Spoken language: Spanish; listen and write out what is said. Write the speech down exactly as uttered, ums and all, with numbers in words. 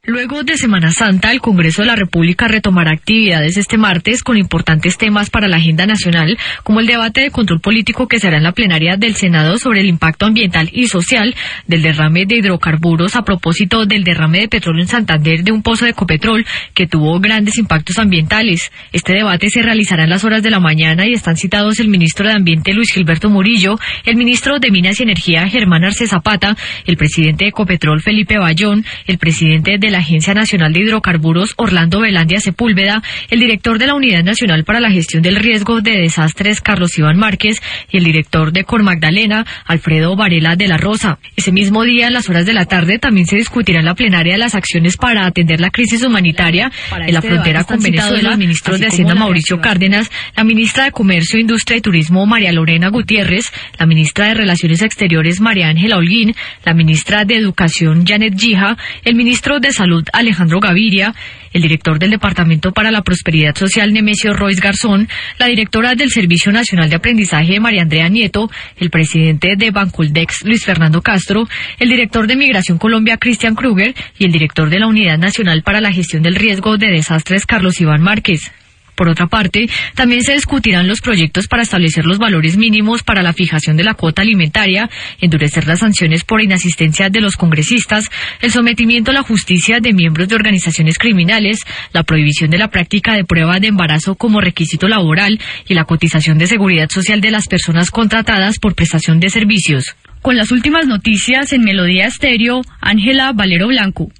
Luego de Semana Santa, el Congreso de la República retomará actividades este martes con importantes temas para la agenda nacional, como el debate de control político que será en la plenaria del Senado sobre el impacto ambiental y social del derrame de hidrocarburos a propósito del derrame de petróleo en Santander de un pozo de Ecopetrol que tuvo grandes impactos ambientales. Este debate se realizará en las horas de la mañana y están citados el ministro de Ambiente Luis Gilberto Murillo, el ministro de Minas y Energía Germán Arce Zapata, el presidente de Ecopetrol Felipe Bayón, el presidente de la Agencia Nacional de Hidrocarburos Orlando Velandia Sepúlveda, el director de la Unidad Nacional para la Gestión del Riesgo de Desastres Carlos Iván Márquez y el director de Cor Magdalena Alfredo Varela de la Rosa. Ese mismo día, en las horas de la tarde, también se discutirá en la plenaria las acciones para atender la crisis humanitaria en la frontera con Venezuela. Los ministros de Hacienda Mauricio Cárdenas, la ministra de Comercio, Industria y Turismo María Lorena Gutiérrez, la ministra de Relaciones Exteriores María Ángela Holguín, la ministra de Educación Janet Gija, el ministro de Salud Alejandro Gaviria, el director del Departamento para la Prosperidad Social Nemesio Royce Garzón, la directora del Servicio Nacional de Aprendizaje María Andrea Nieto, el presidente de Bancoldex Luis Fernando Castro, el director de Migración Colombia Cristian Kruger y el director de la Unidad Nacional para la Gestión del Riesgo de Desastres Carlos Iván Márquez. Por otra parte, también se discutirán los proyectos para establecer los valores mínimos para la fijación de la cuota alimentaria, endurecer las sanciones por inasistencia de los congresistas, el sometimiento a la justicia de miembros de organizaciones criminales, la prohibición de la práctica de prueba de embarazo como requisito laboral y la cotización de seguridad social de las personas contratadas por prestación de servicios. Con las últimas noticias en Melodía Estéreo, Ángela Valero Blanco.